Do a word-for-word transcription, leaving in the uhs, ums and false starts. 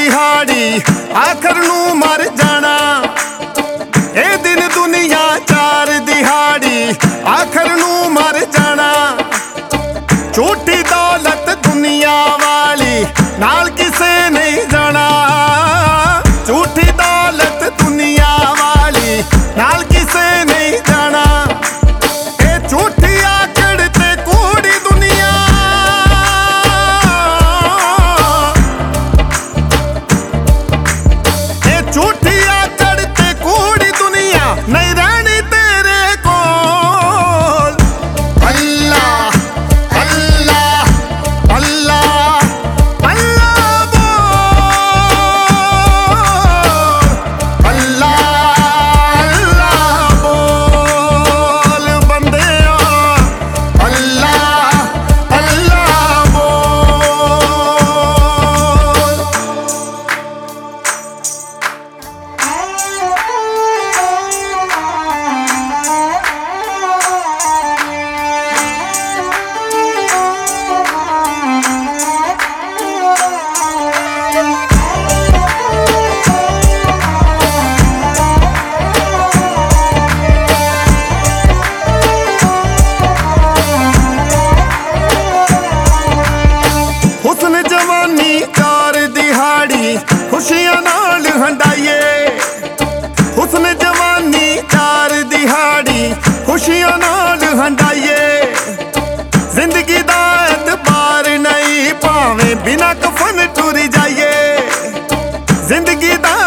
दिहाड़ी आखर नू मर जाना। ए दिन दुनिया चार दिहाड़ी आखर नू मर जाना। झूठी दौलत दुनिया वाली नाल किसे नहीं जाना। झूठी दौलत दुनिया वाली नाल किसे नहीं जाना। ए झूठी आकड़ ते कूड़ी दुनिया, ए झूठी आकड़ ते कूड़ी दुनिया नहीं रहनी तेरे कोल। अल्लाह अल्लाह अल्लाह अल्लाह बोल, अल्लाह अल्लाह बोल बंदेया, अल्लाह अल्लाह बोल। हुस्न जवानी चार दिहाड़ी खुशियां नाल हंडाइए। हुस्न जवानी चार दिहाड़ी खुशियां नाल हंडाइए। जिंदगी दा एतबार नहीं भावें बिना कफन टुर जाइए। जिंदगी दा